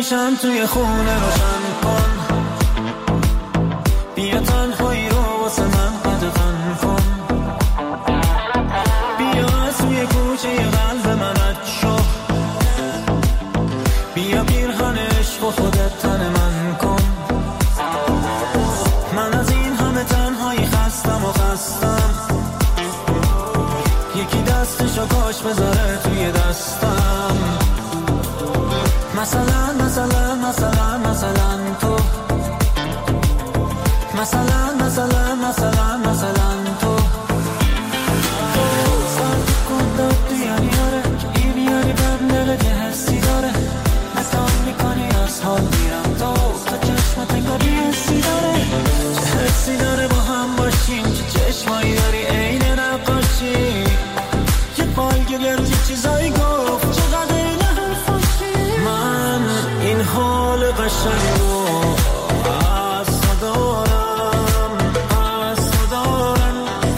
روشن توی خونه روشن کن، بیا تنهایی رو واسه من قدغن کن، بیا از توی کوچه قلب من رد شو، بیا پیرهن عشق و خودت تن من کن. من از این همه تنهایی خستم و خستم، یکی دستشو کاش بذاره توی دستم. مثلا مثلا مثلا مثلا تو، مثلا مثلا مثلا مثلا تو سرد کن داد بیاری آره که این یاری بم دل که حسی داره، نتام میکنی از حال میرم تو چشمت انگار یه حسی داره، چه حسی داره با هم باشیم، چه چشمایی داری عین نقاشی، یه بالگل یه چیزایی گفت چقدر این حرفاشی. من این حال قشنگ رو از تو دارم، از تو دارم.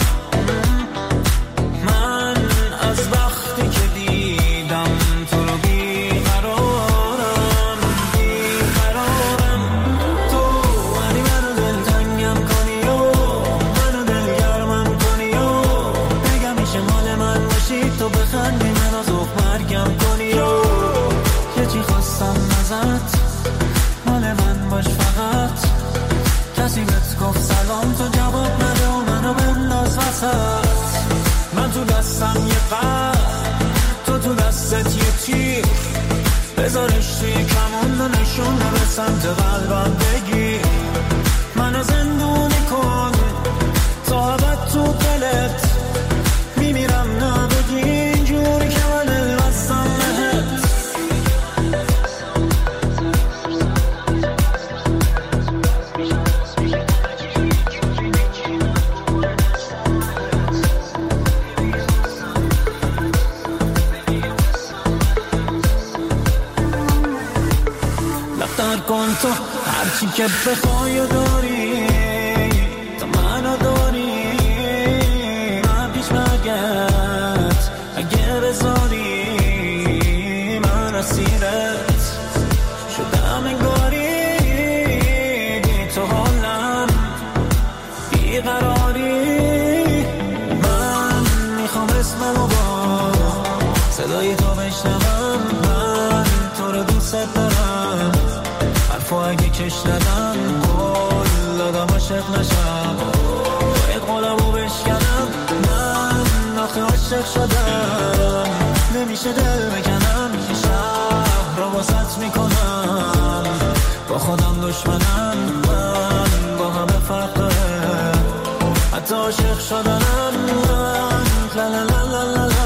من از وقتی که دیدم تو رو بیقرارم، بیقرارم. تو ولی منو دلتنگم کنی و منو دلگرمم کنی و بگم میشه مال من باشی، تو بخندی منو زخ مرگم کنی و یه چی خواستم ازت، مال من باش فقط. کسی بهت گفت سلام تو جواب نده و منو بنداز وسط. من تو دستم یه قلب، تو تو دستت یه تیر، بذارش توی کمون و نشونه به سمت قلبم بگیر. منو زندونی کن تا ابد تو دلت، میمیرم نبگی اینجوری که من دل بستم بهت. لفتر کن تو هرچی که بخوای و داری، تو منو داری، من پیش مرگت اگه بذاری، من اسیرت شدم انگاری، بی تو حالم بیقراری. من میخوام اسممو با صدای تو بشنوم، من تو رو دوست دارم، حرفو اگه کش ندم قول دادم عاشق نشم، باید قولمو بشکنم. من آخه عاشق شدم، نمیشه دل بکنم، یه شهر رو واسط میکنم، با خودم دشمنم. من با همه فرقه حتی عاشق شدنم. من لا لا لا لا لا لا.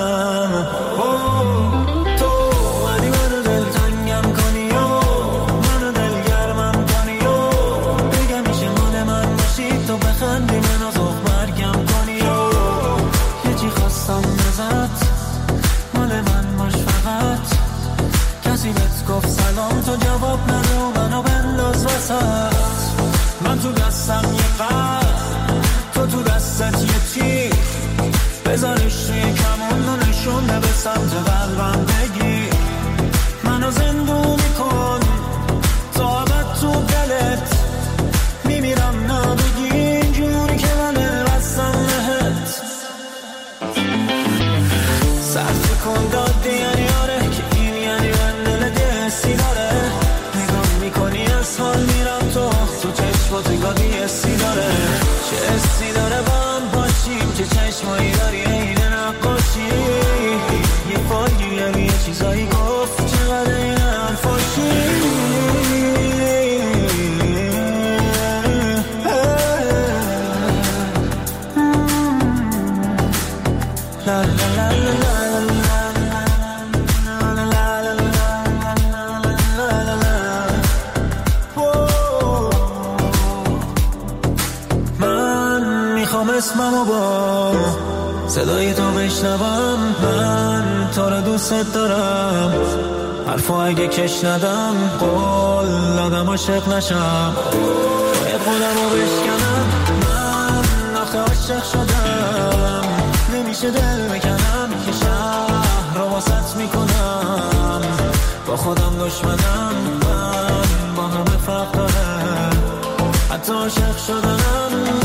تو ولی منو دلتنگم کنی و منو دلگرمم کنی و بگم میشه مال من باشی، تو بخندی منو زخ مرگم کنی و یه چی خواستم ازت، مال من باش فقط. کسی بهت گفت سلام تو جواب نده و منو بنداز وسط. من تو دستم یه قلب، تو تو دستت یه تیر، بذارش توی کمون و نشونه به سمت قلبم بگیر. منو زندونی کن تا ابد تو دلت، میمیرم نبگی اینجوری که من دل بستم بهت. سرد کن داد یعنی آره که این یعنی من دل دستی داره، نگاه میکنی از حال میرم تو چشمات انگار یه حسی داره، چه حسی داره با هم باشیم، چه چشمایی داری عین نقاشی، یه فالگیره یه چیزایی گفت چقدر این حرفاشی. لا لا لا لا اسممو با صدای تو بشنوم، من تو رو دوست دارم، حرفو اگه کش ندم قول دادم عاشق نشم، باید قولمو بشکنم. من آخه عاشق شدم، نمیشه دل بکنم، که شهر رو واسط میکنم، با خودم دشمنم، من با همه فرق داره، حتی عاشق شدنم.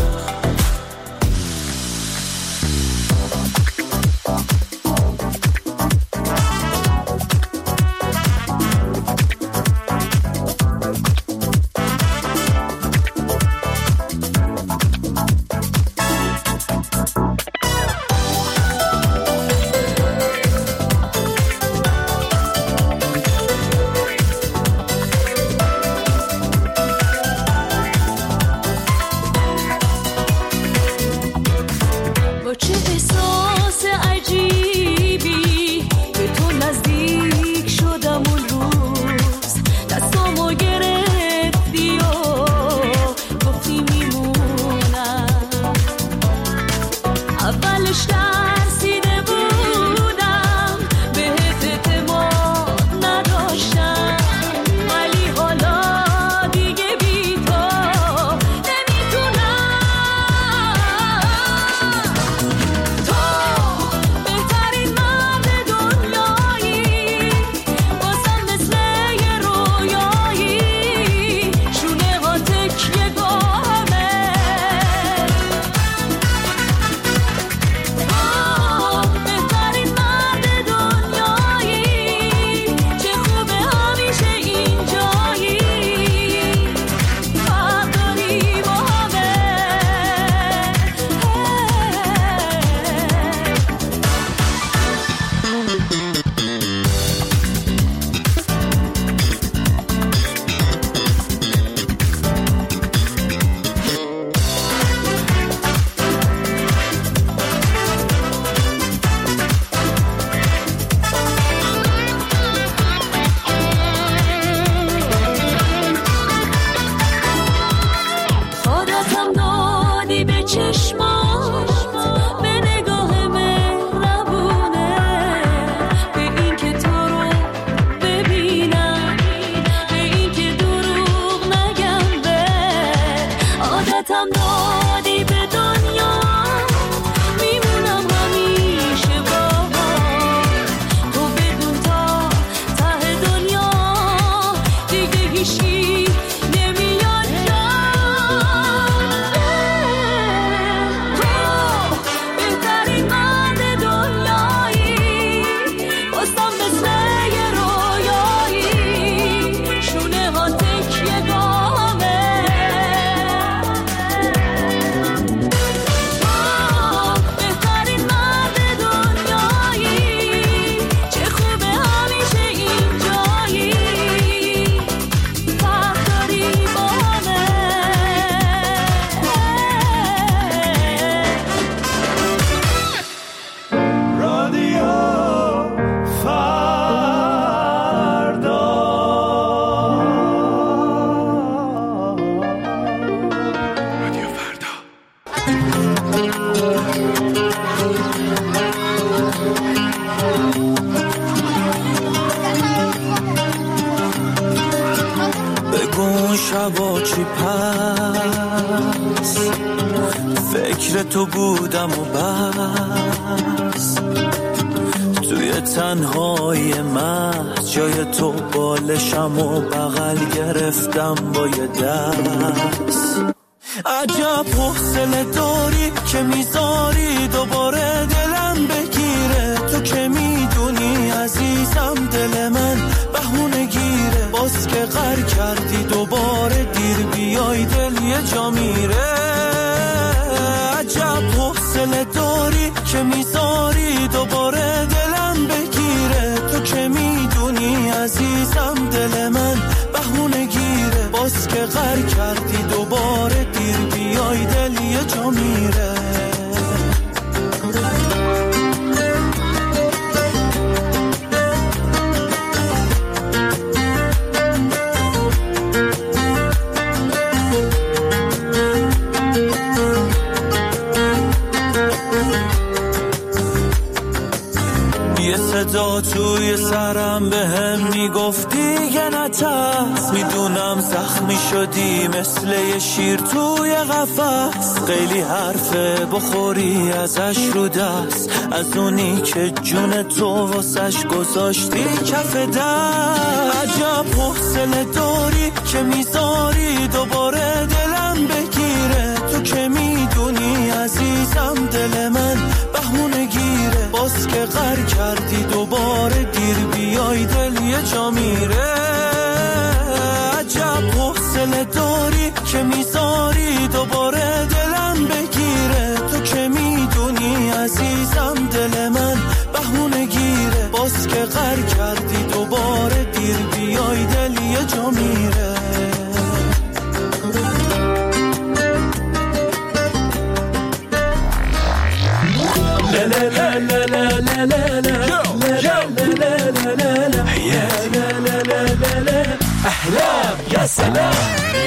شبا چی پس فکر تو بودم و بس، توی تنهای محض جای تو بالشم و بغل گرفتم با یه دست. عجب حوصله داری که میذاری دوباره دلم بگیره، تو که میدونی عزیزم دل من بهونه گیره، باز که غر کردی دوباره دیر بیای دل یه جا میره. عجب حوصله داری که میذاری دوباره دلم بگیره، تو که میدونی عزیزم دل من بهونه گیره، باز که غر کردی دوباره دیر بیای دل یه جا میره. صدا توی سرم به هم میگفتی دیگه نترس، میدونم زخمی شدی مثل یه شیر توی قفس، خیلی حرفه بخوری ازش رو دست، از اونی که جون تو واسش گذاشتی کف دست. عجب حوصله داری که میذاری دوباره دلم بگیره، تو که میدونی عزیزم دل من بهونه گیره، باز که غر کردی دوباره دیر بیای دل یه جا میره. عجب حوصله داری که میذاری دوباره دلم بگیره، تو که میدونی عزیزم دل من بهونه گیره، باز که غر کردی دوباره دیر بیای دل یه جا میره. احلام يا سلام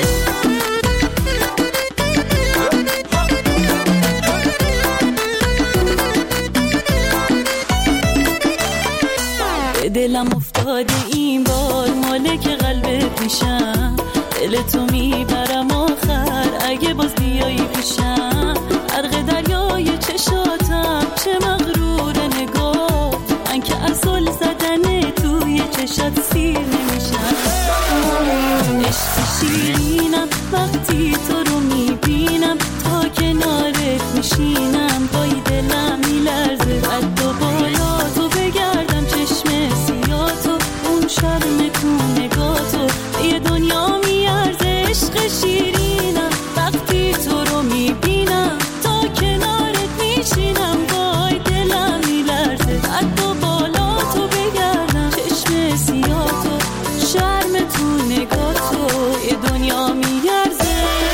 دلم افتاده این بار مالک قلبت میشم، دل تو میبرم آخر اگه باز بیایی پیشم، غرق دریای چشاتم چه مغرور نگاه، من که از زل زدن توی چشات سیر نمیشم. عشق شیرینم وقتی تو رو میبینم، تا کنارت میشینم پای دلم میلرزه، قد و بالا تو بگردم چشم سیاتو، اون شرم تو نگاتو یه دنیا میارزه. عشق شیرینم وقتی تو رو میبینم، تا کنارت میشینم پای دلم میلرزه، قد و بالا تو بگردم چشم سیاتو، شرم تو نگاتو یه دنیا میارزه.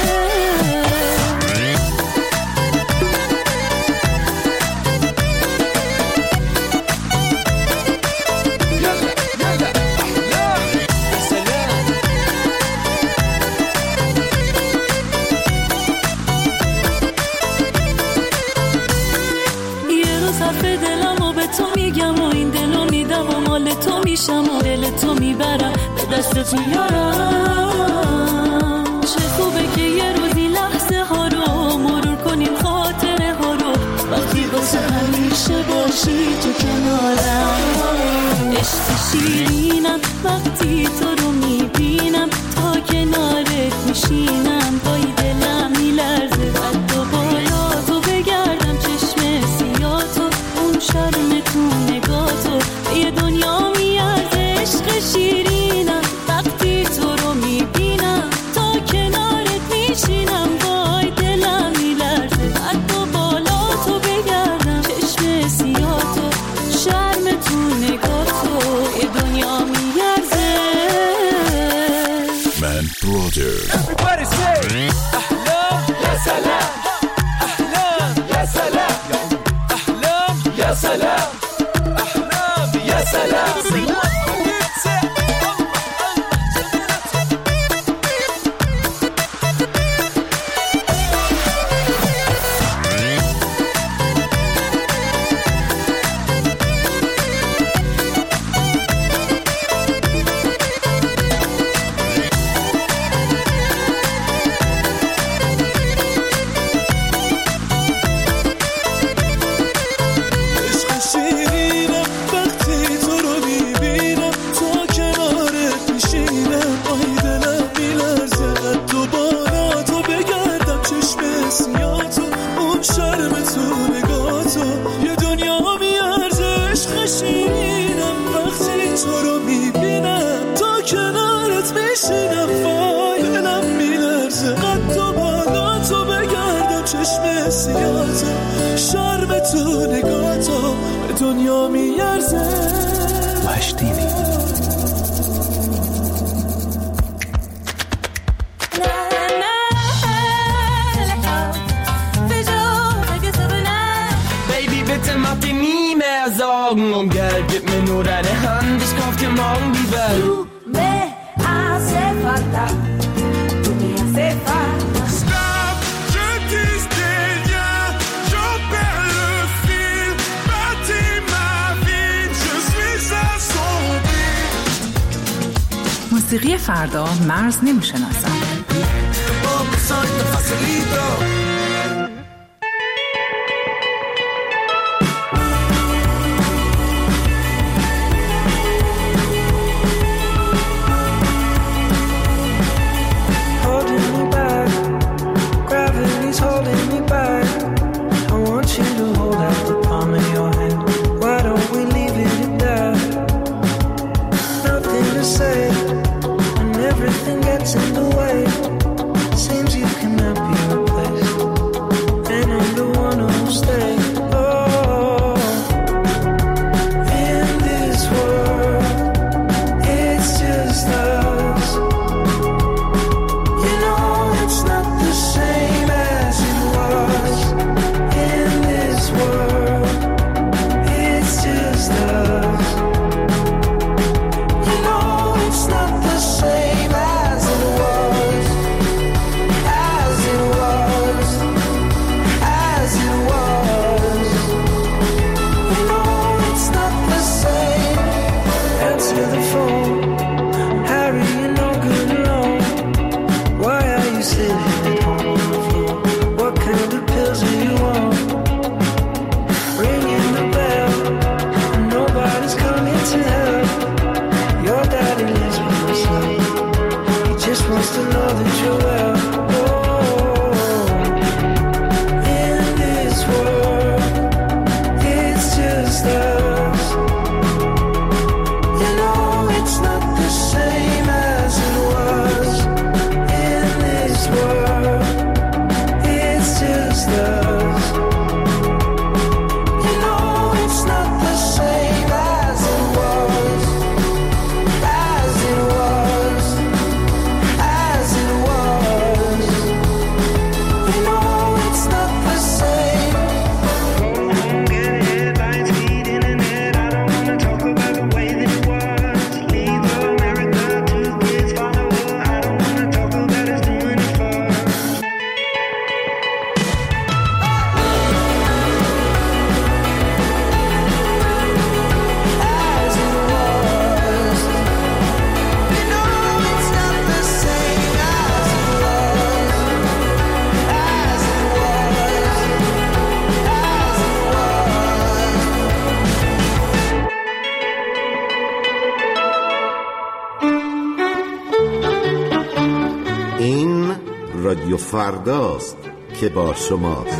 و دل تو میبرم به دستت میارم، چه خوبه که یه روزی لحظه ها رو مرور کنیم، خاطره ها رو وقتی واسه همیشه باشی تو کنارم. عشق شیرینم وقتی تو رو میبینم، تا کنارت میشینم پای دلم میلرزه، قد و بالا تو بگردم چشم سیاتو، اون شرم تو نگاتو یه دنیا میارزه. عشق شیرینم وقتی تو رو میبینم، تا کنارت میشینم پای دلم میلرزه، قد و بالا تو بگردم چشم سیاتو، شرم تو نگاتو یه دنیا میارزه. من برادر Everybody say احلام يا سلام، احلام يا سلام، احلام يا سلام، احلام يا سلام. دنیا میارزه. مشتینی Baby, bitte mach dir nie mehr Sorgen um Geld, gib mir nur deine Hand, ich kauf dir morgen die Welt. Du me hace falta, tu me hace falta. Stop, je dis rien, j'en perds le fil, bâtis ma vie, je موسیقی فردا مرز نمی‌شناسد. رادیو فرداست که با شماست.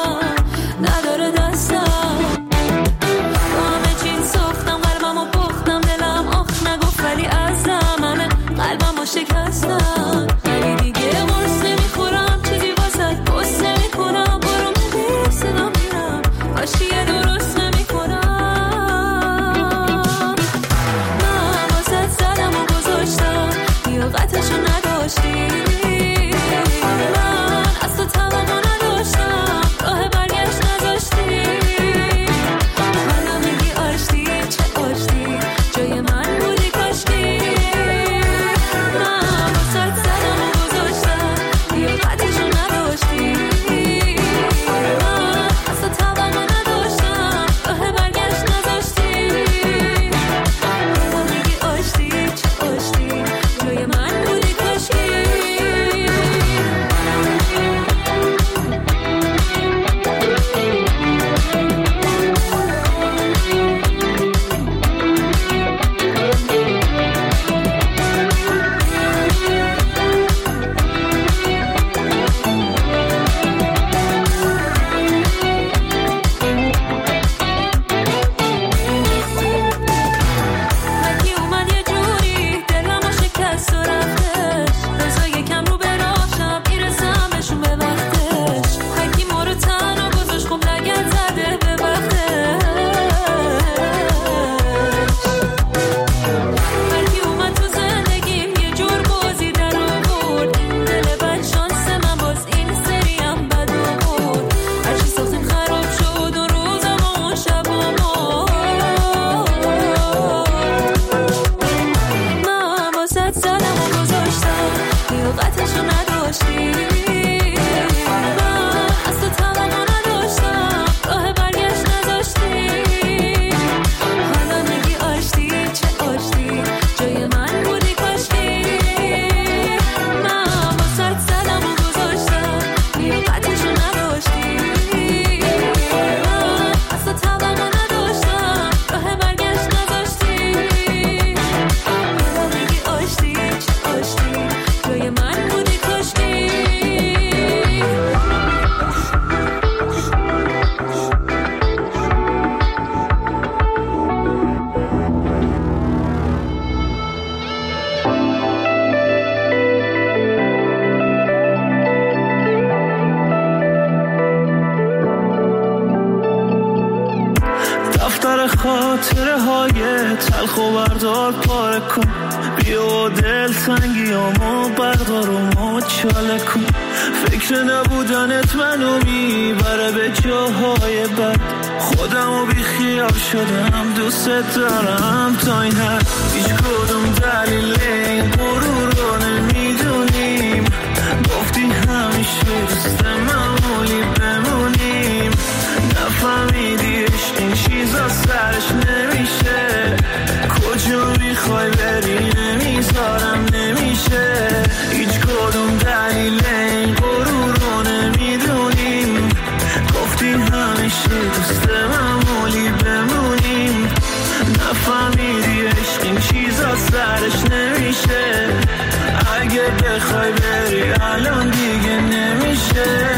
با همه چین ساختم قلبم و پختم گذاشتم لیاقتشو نداشتی من از تو توقع نداشتم راه برگشت نذاشتی حالا میگی آشتی چه آشتی جای من بودی کاشکی من واسه زدم و گذاشتم لیاقتشو نداشتی من از تو توقع نداشتم راه برگشت نذاشتی حالا میگی آشتی چه آشتی جای من بودی کاشکی دفتر خاطره های تلخ و بردار پاره کن بیا دل تنگیامو بردار و مچاله کن فکر نبودنت منو میبره به جاهای بد خودمو بی خیال شدم دوست دارم تا این حد هیچ کدوم دلیل این غرور رو نمیدونیم گفتی همیشه دوست معمولی بمونیم نفهمیدی عشق این چیزا سرش نمیشه کجا میخوای بری نمیذارم نمیشه هیچ کدوم دلیل این غرور رو نمیدونیم گفتی همیشه دوست معمولی بمونیم نفهمیدی عشق این چیزا سرش نمیشه اگه بخوای بری الان دیگه نمیشه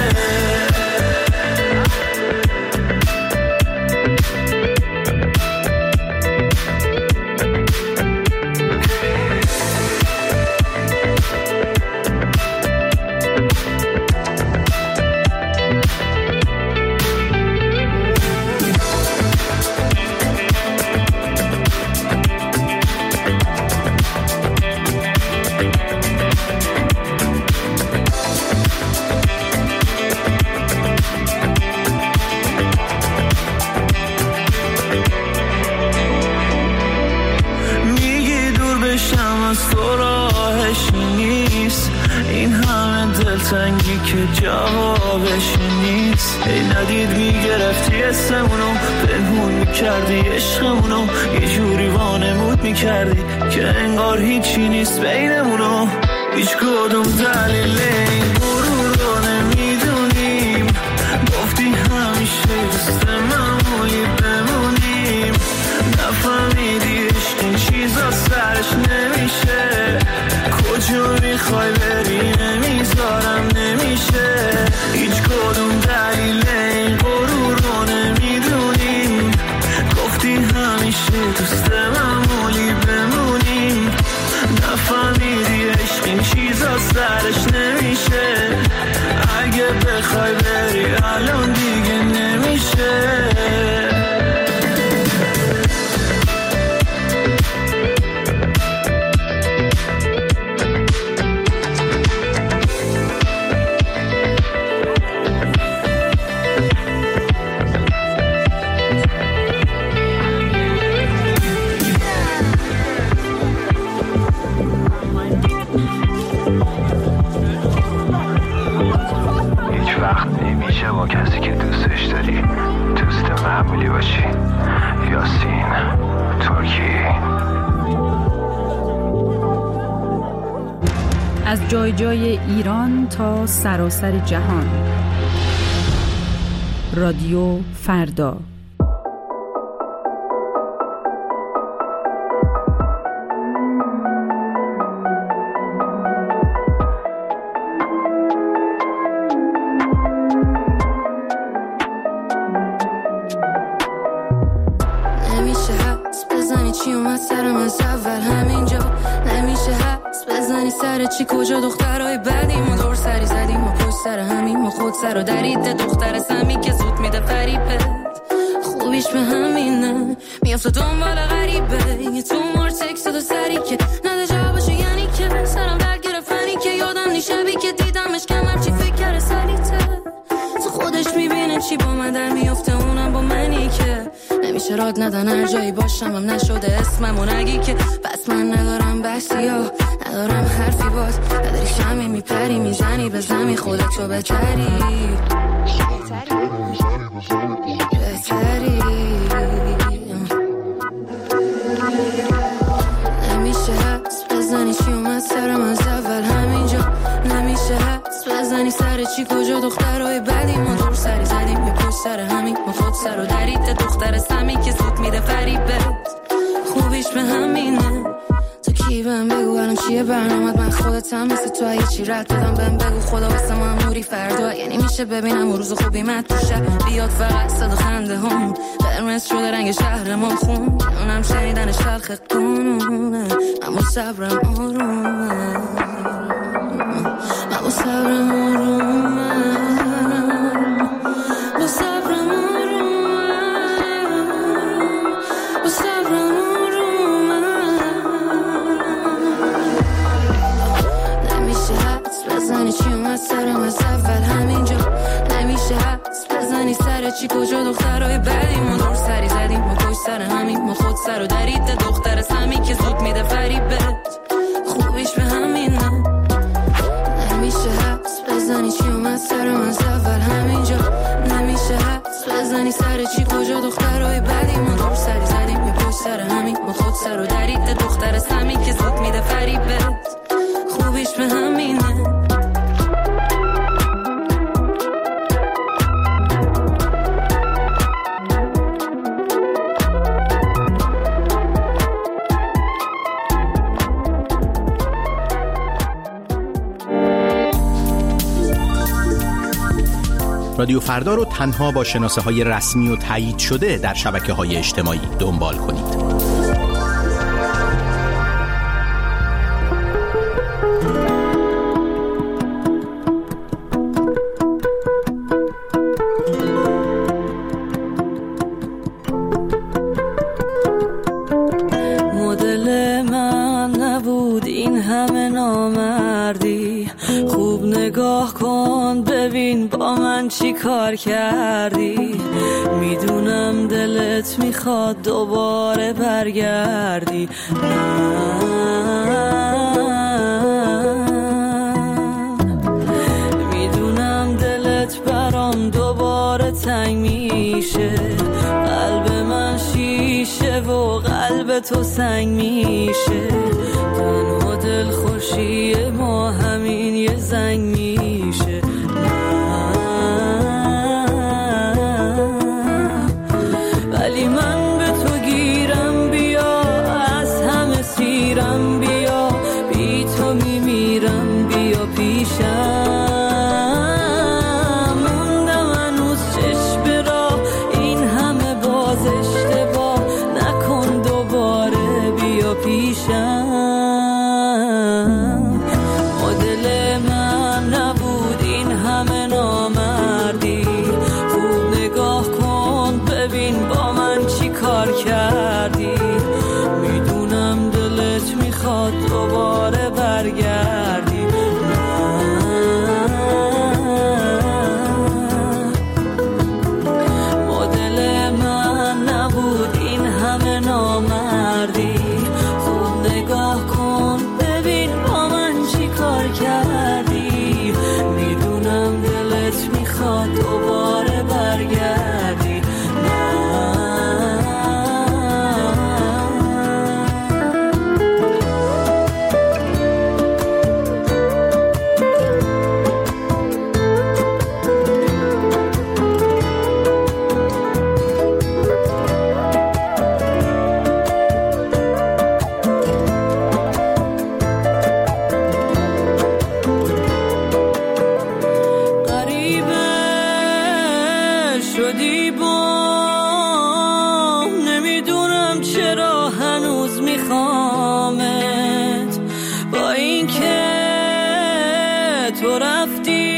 دلتنگی که جوابش نیست ای ندید میگرفتی اسمونو پنهون میکردی عشقمونو یه جوری وانمود میکردی که انگار هیچی نیست بینمونو هیچ کدوم دلیل این غرور رو نمیدونیم گفتی همیشه دوست معمولی بمونیم نفهمیدی عشق این چیزا سرش نمیشه کجا میخوای بری نمیذارم نمیشه هیچ کدوم دلیل این غرور رو نمیدونیم گفتی همیشه دوست معمولی بمونیم نفهمیدی عشق این چیزا سرش نمیشه اگه بخوای بری الان دیگه نمیشه با کسی که دوستش داری دوست معمولی باشی. یاسین ترکی. از جای جای ایران تا سراسر جهان. رادیو فردا. چی کجا دخترای بعدی ما دور سری زدیم ما پشت سر همین ما خود سر و دریده دختر سمی که زود میده فریبت خوبیش به همینه میافته دنبال غریبه یه تومار تکست دو سری که نده جوابشو یعنی که سرم درد گرفتنی که یادم نیشبی که دیدمش کمر چی فکر کرده سریته تو خودش میبینه چی با من در میافته اونم با منی که نمیشه همیشه راد ندن هر جایی باشم هم نشده اسممو نگی که بس من ندارم بحثی ها ندارم حرفی باز نداری شمی میپری میزنی به زمین خودتو بتری نمیشه حس بزنی چی اومد سرم از اول همینجا نمیشه حس بزنی سر چی کجا دخترهای بدی ما دور سری زدیم یه پشت سر همین ما خود سر و درید دختر سمی که زود میده فریبت خوبیش به همینه تو کی بهم بگو الان چیه برنامت من خودتم مثل تو اگه چی رد دادم بهم بگو خدا واسه ما نوری فردا یعنی میشه ببینم و روز خوبی من تو شب بیاد فقط صدا خنده هم قرمز شده رنگ شهر ما خون اونم شنیدنش تلخ قانونه اما صبرم آرومه اما صبرم آرومه با صبرم آرومه با صبرم آرومه نمیشه حدس بزنی چی اومد سرم از اول همینجا نمیشه حدس بزنی سر چی کجا دخترهای بدی ما دور سری زدیم ما پشت سر همین ما خود سر و درید دختر سمی که زود میده فریبت خوبیش به همینه نمیشه حدس بزنی چی اومد سرم از اول همینجا نمیشه حدس بزنی سر چی کجا دخترهای بدی ما دور سری زدیم یه پشت سر همین ما خود سر و درید دختر سمی که زود میده فریبت خوبیش به همینه رادیو فردا رو تنها با شناسه‌های رسمی و تایید شده در شبکه‌های اجتماعی دنبال کنید. مدل من نبود این همه نامردی خوب نگاه کن ببین با من چی کار کردی میدونم دلت میخواد دوباره برگردی میدونم دلت برام دوباره تنگ میشه قلب من شیشه و قلب تو سنگ میشه تنها دل خوشی ما همین یه زنگ میشه ولی من به تو گیرم بیا از همه سیرم بیا بی تو میمیرم بیا پیشم موندم هنوز چشم راه این همه باز اشتباه نکن دوباره بیا پیشم مدل من نبود این همه نامردی خوب نگاه کن ببین با من چی کار کردی میدونم دلت میخواد دوباره برگردی مدل من نبود این همه نامردی خوب نگاه کن ببین با من چی کار کردی میدونم دلت میخواد دوباره برگردی شدی با نمیدونم چرا هنوز میخوامت با اینکه تو رفتی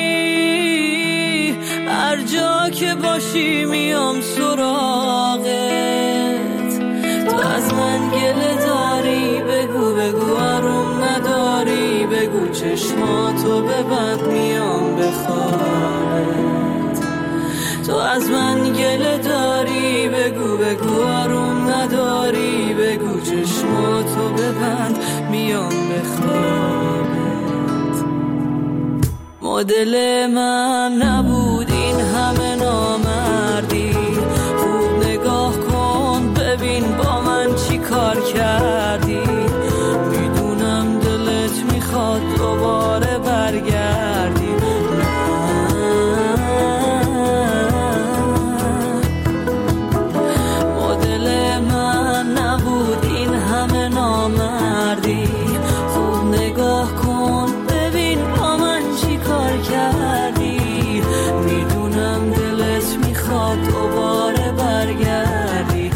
هر جا که باشی میام سراغت تو از من گله داری بگو آروم نداری بگو چشماتو ببند میام بخوام تو از من گله داری، بگو بگو آروم نداری، بگو چشماتو ببند میام به خوابت. مدل من نبود این همه نامردی، خوب نگاه کن ببین با من چی کار کردی. میدونم دلت میخواد دوباره برگردی، مدل من نبود این همه نامردی، خوب نگاه کن ببین با من چی کار کردی. میدونم دلت میخواد دوباره برگردی.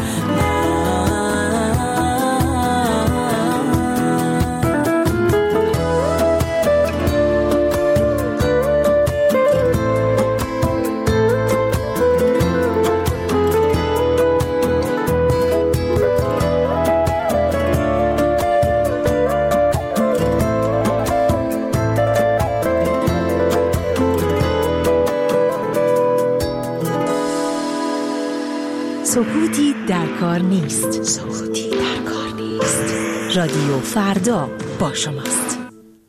سکوتی در کار نیست. سکوتی در کار نیست. رادیو فردا با شماست.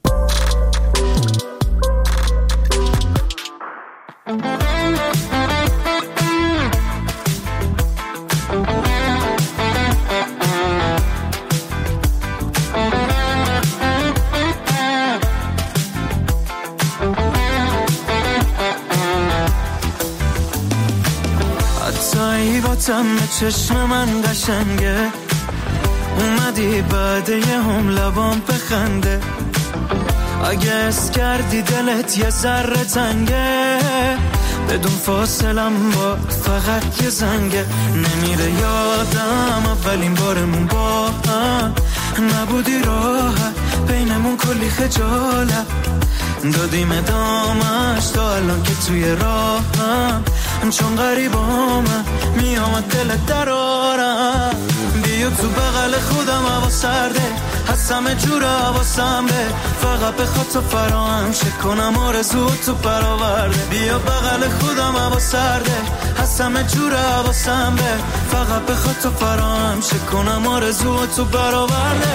چشم من قشنگه، اومدی بعد یه هم لبام بخنده. اگه اس کردی دلت یه ذره تنگه، بدون فاصلم با فقط یه زنگه. نمیره یادم اولین بارمون با هم، نبودی راحت بینمون کلی خجالت. دادیم ادامش تا الان که توی راهم، چون غریبامم میامد دلت درارم. بیا تو بغل خودم هوا سرده، هستم جور حواسم به فقط بخواد تو فراهم شه کنم آرزو تو برآورده. بیا بغل خودم هوا سرده، هستم جور حواسم به فقط بخواد تو فراهم شه کنم آرزو تو برآورده.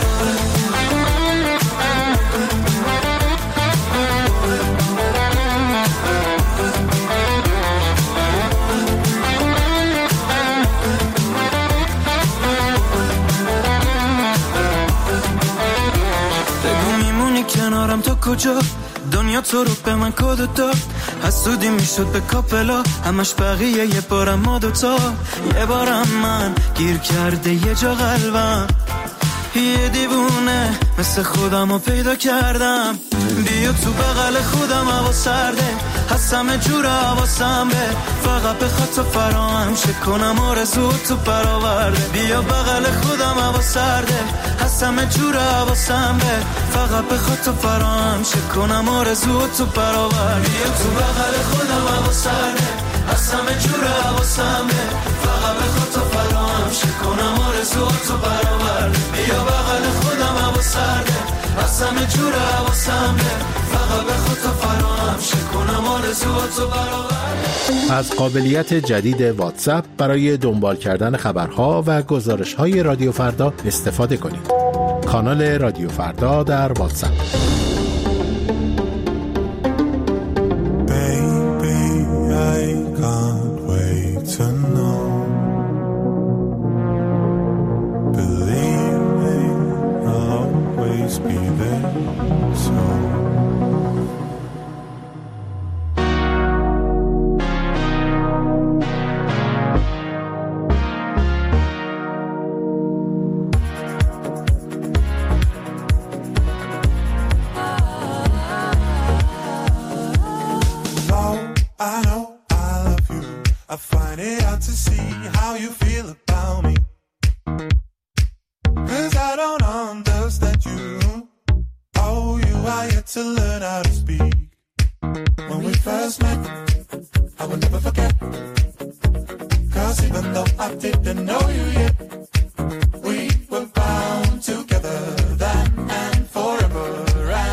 کنارم تو کجا؟ دنیا تو رو به من کد داد، حسودی میشد به کاپلا، همش بقیه یه بارم ما دوتا. یه بارم من گیر کرده یه جا قلبم، یه دیوونه مثل خودم رو پیدا کردم. بیا تو بغل خودم هوا سرده، هستم جور حواسم به فقط بخواد تو فراهم شه کنم آرزو تو برآورده. بیا بغل خودم هوا سرده، هستم جور حواسم به فقط بخواد تو فراهم شه کنم آرزو تو برآورده. بیا تو بغل خودم هوا سرده، هستم جور حواسم به فقط بخواد تو فراهم شه کنم آرزو تو برآورده. بیا بغل خودم هوا سرده، هستم جور حواسم به فقط بخواد تو فراهم شه کنم آرزو تو برآورده. از قابلیت جدید واتساپ برای دنبال کردن خبرها و گزارش‌های رادیو فردا استفاده کنید. کانال رادیو فردا در واتساپ.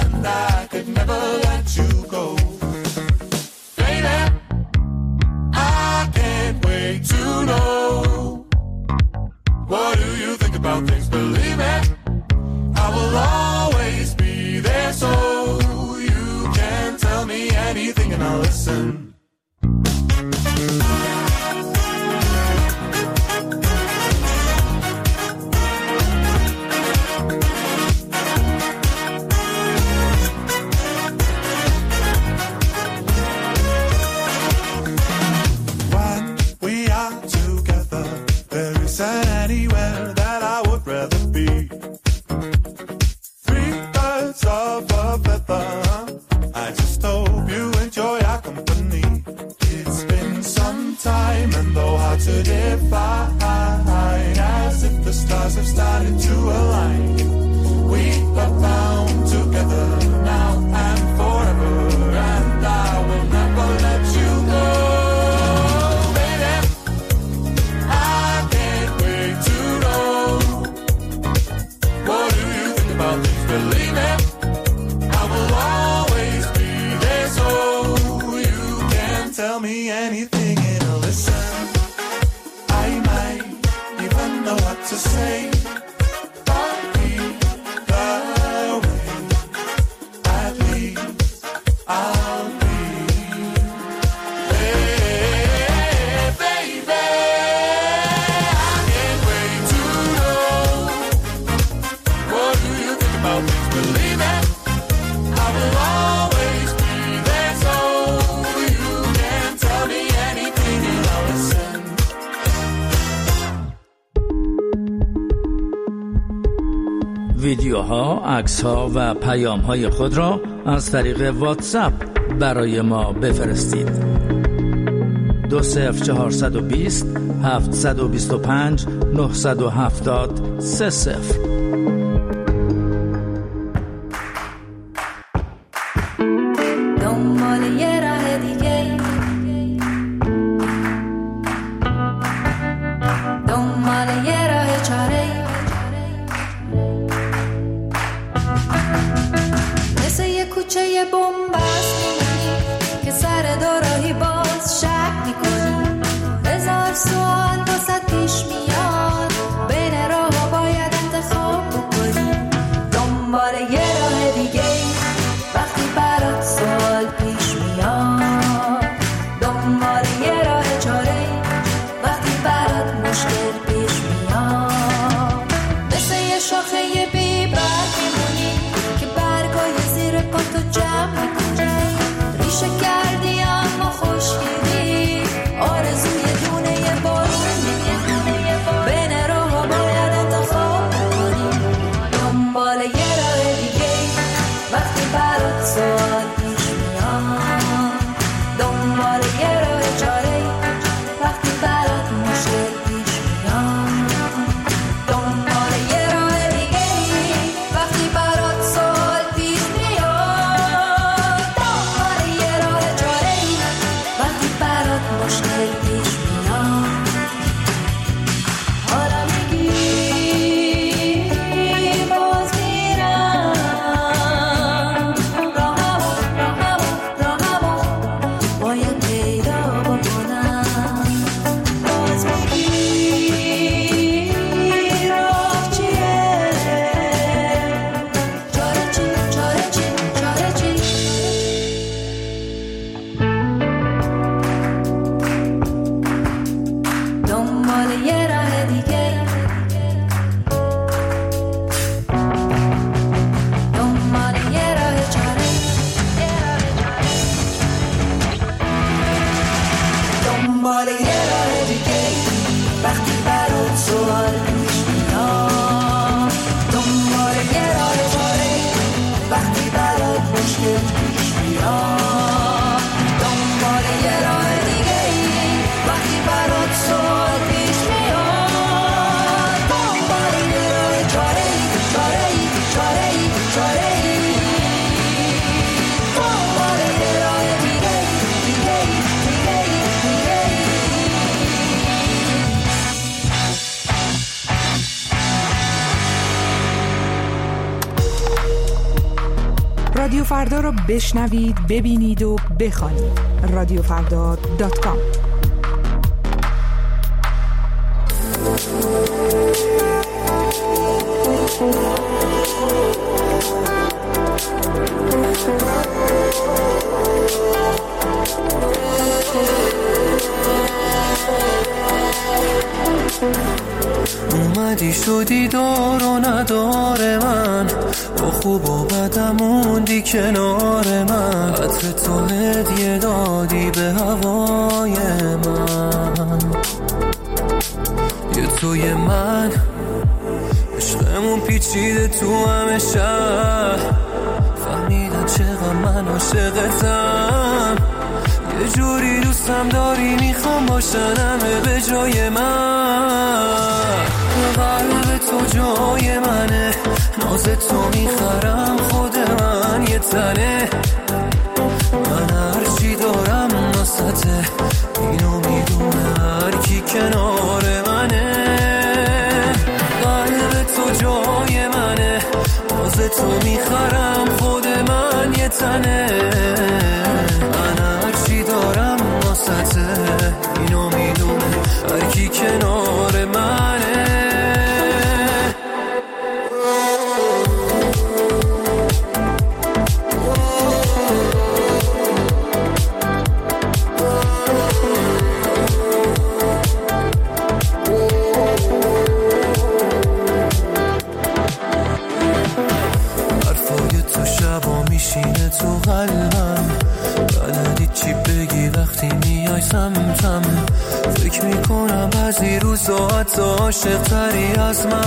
I listen. ویدیوها، عکس‌ها و پیام‌های خود را از طریق واتساپ برای ما بفرستید. 20420 725 970 30. رادیو فردا رو بشنوید، ببینید و بخوانید. رادیوفردا.com. شدی دار و نداره من، با خوب و بدم موندی کنار من، عطر تو هدیه دادی به هوای من. یه توی من عشقمون پیچیده تو همه شهر، فهمیدن چقدر من عاشقتم، یه جوری دوستم داری میخوام باشن همه به جای من. قلب تو جای منه، ناز تو میخرم خود من یه تنه، من هرچی دارم ناسته، اینو میدونه هر کی کنار منه. قلب تو جای منه، ناز تو میخرم خود من یه تنه، من هرچی دارم ناسته، اینو میدونه هر کی کنار منه. میشینه تو قلبم، بلدی چی بگی وقتی میای سمتم، فکر میکنم بعضی روزا حتی عاشق تری از من.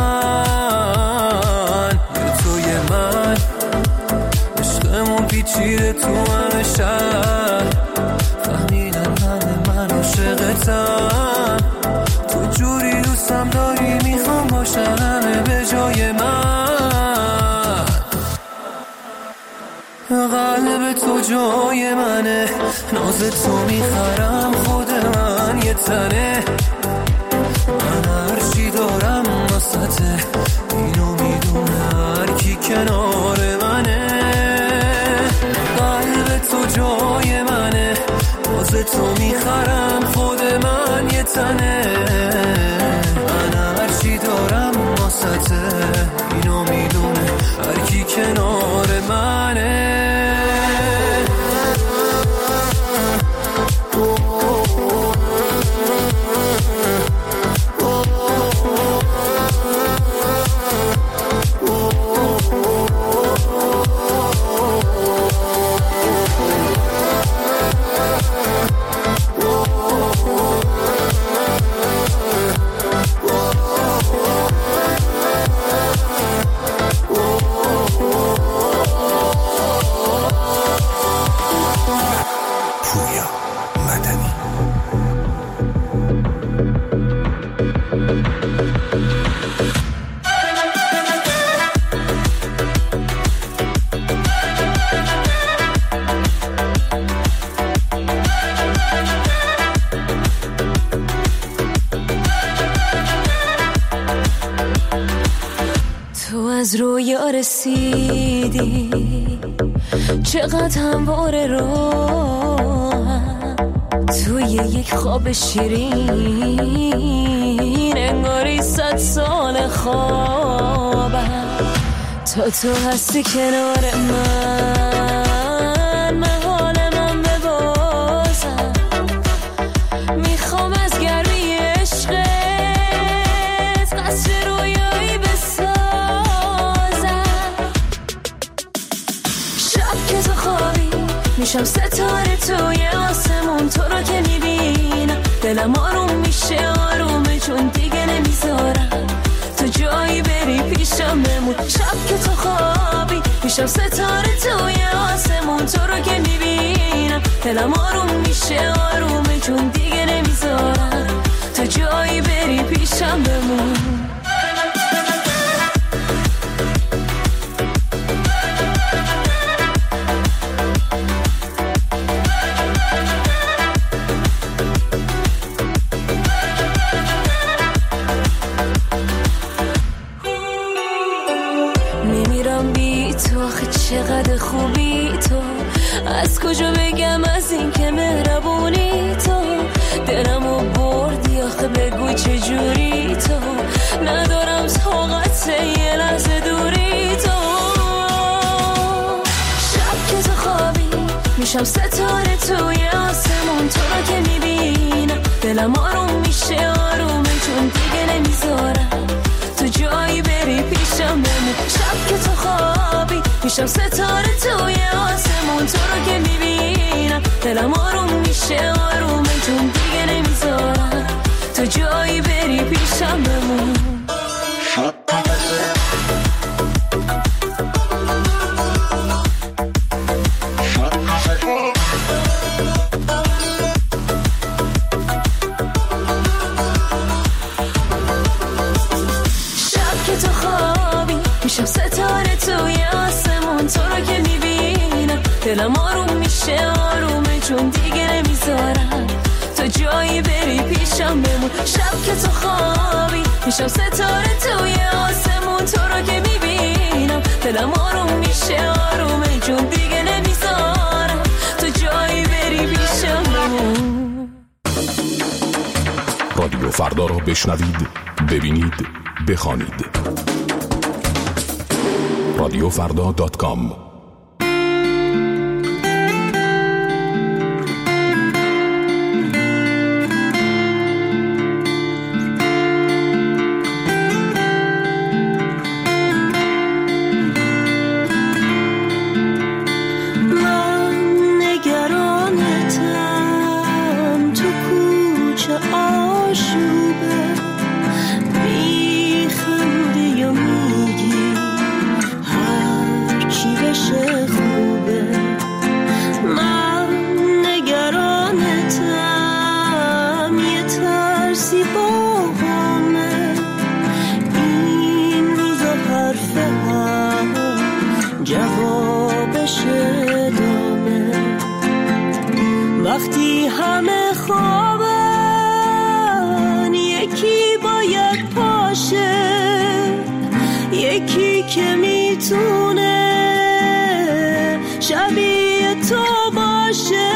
یه توی من عشقمون پیچیده تو همه شهر، فهمیدن همه من عاشقتم، تو جوری دوستم داری میخوام باشن همه به جای من. قلب تو جای منه، ناز تو میخرم خود من یه تنه، من هرچی دارم ناسته، اینو میدونه هر کی کنار منه. قلب تو جای منه، ناز تو میخرم خود من یه تنه، من هرچی دارم ناسته، اینو میدونه هر کی کنار منه. از رویا رسیدی، چقدر همواره راهم، توی یک خواب شیرین، انگاری 100 سال خوابم، تا تو هستی کنار من حال من ببازم، میخوام از گرمی عشقت قصر رویایی بسازم. میشم ستاره توی آسمون، تو رو که میبینم دلم آروم میشه آرومه، چون دیگه نمیذارم تو جایی بری پیشم بمون. شب که تو خوابی میشم ستاره توی آسمون، تو رو که میبینم دلم آروم میشه آرومه، چون دیگه نمیذارم تو جایی بری پیشم بمون. چقدر خوبی تو، از کجا بگم از این که مهربونی تو، دلمو بردی آخه بگو چجوری تو، ندارم طاقت یه لحظه دوری تو. شب که تو خوابی میشم ستاره توی آسمون، تو رو که میبینم دلم آروم میشه آرومه، چون دیگه نمیذارم تو جایی بری پیشم بمون. شب که تو خوابی میشم ستاره توی آسمون. تو رو که میبینم دلم آروم میشه آرومه، چون دیگه نمیذارم تو جایی بری پیشم بمون. میشم ستاره توی آسمون. تو رو که میبینم دلم آروم میشه آرومه، چون دیگه نمیذارم تو جایی بری پیشم بمون. شب که تو خوابی میشم ستاره توی آسمون. تو رو که میبینم دلم آروم میشه آرومه، چون دیگه نمیذارم تو جایی بری پیشم بمون. رادیو فردا را بشنوید، ببینید، بخوانید. radiofarda.com. وقتی همه خوابن یکی باید باشه، یکی که میتونه شبیه تو باشه،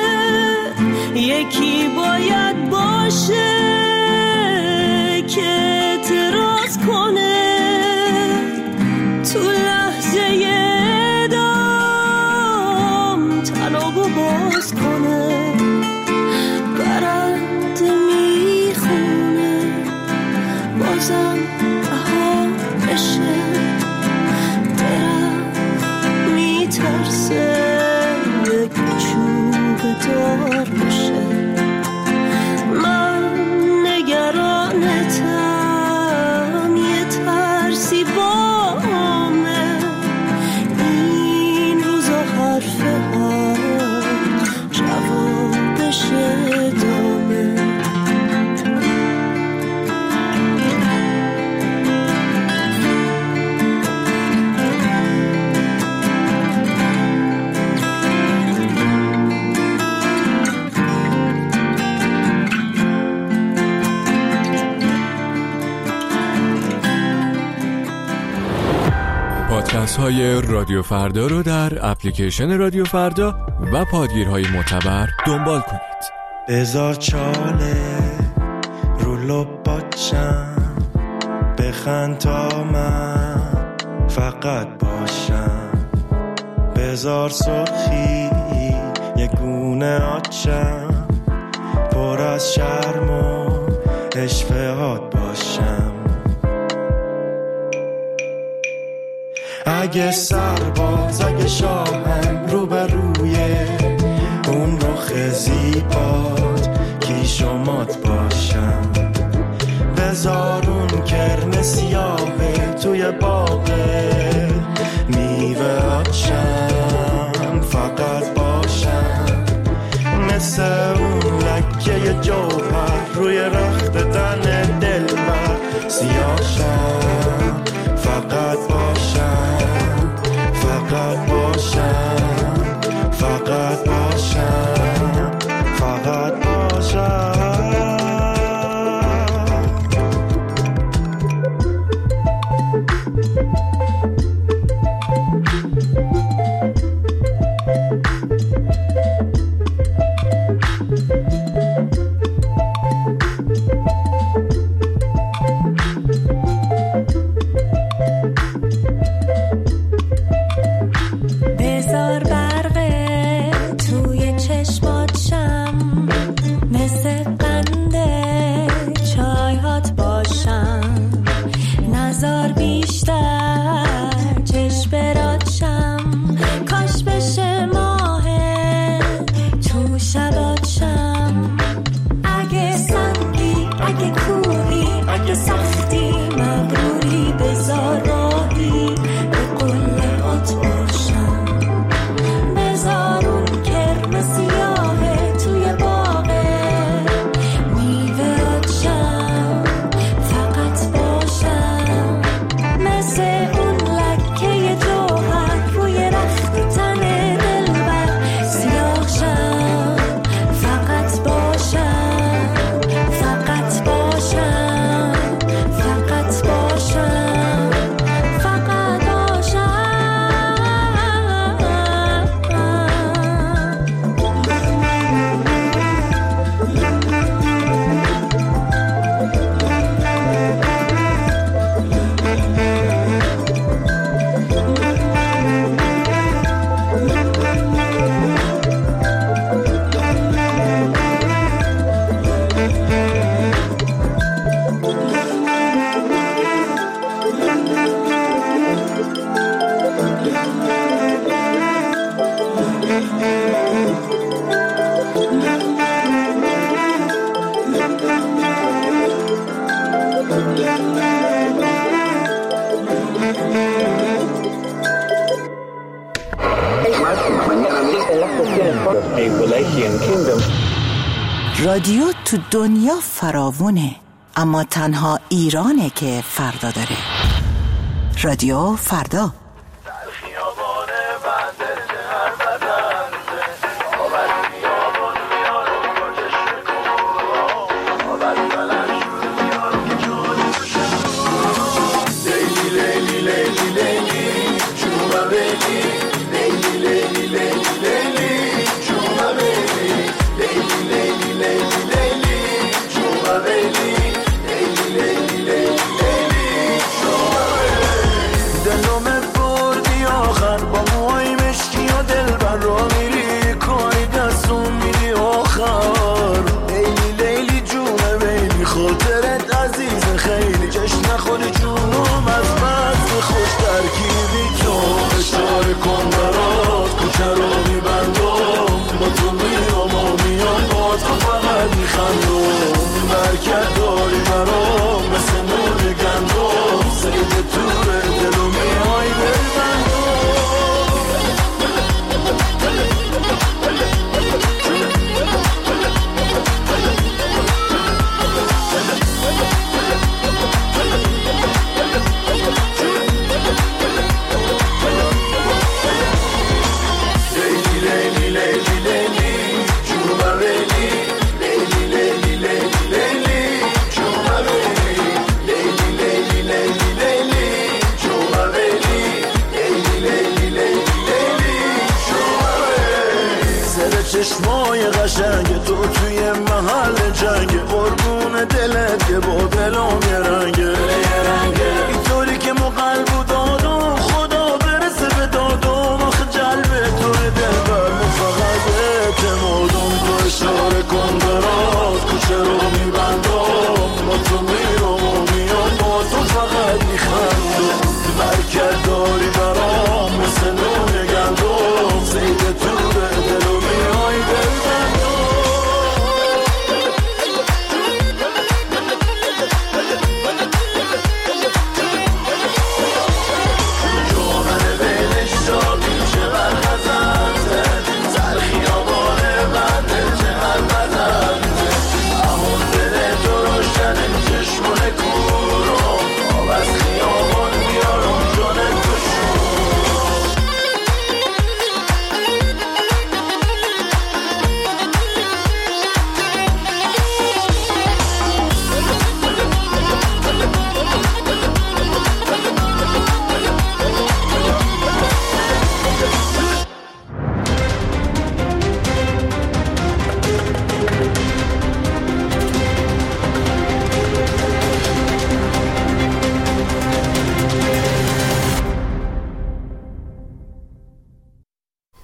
یکی باید باشه که اعتراض کنه تو لحظه دام تنابو باز کنه. برنده میخونه بازم بها بشه، درخت میترسه یک چوب دار بشه. من نگرانتم، یه ترسی بامه، این روزا حرفه ها جوابش دامه. پادکست های رادیو فردا رو در اپلیکیشن رادیو فردا و پادگیرهای معتبر دنبال کنید. بذار چاله رو لباتشم، بخند تا من فقط باشم. بذار سرخی یه گونه آتشم، پر از شرم و اشفهات باشم. اگه سرباز، اگه شاهم رو به روی اون رخ زیبات کیش و مات باشم. بذار اون کرم سیاهه توی باغه میوه آتشم فقط باشم. مثل اون لکه جوهر روی رخت تن دلبر سیاهشم فقط باشم، فقط باشم. رادیو تو دنیا فراوونه، اما تنها ایرانه که فردا داره. رادیو فردا. چشمای قشنگ تو توی محل جنگ، قربون دلت که با دلم یه رنگه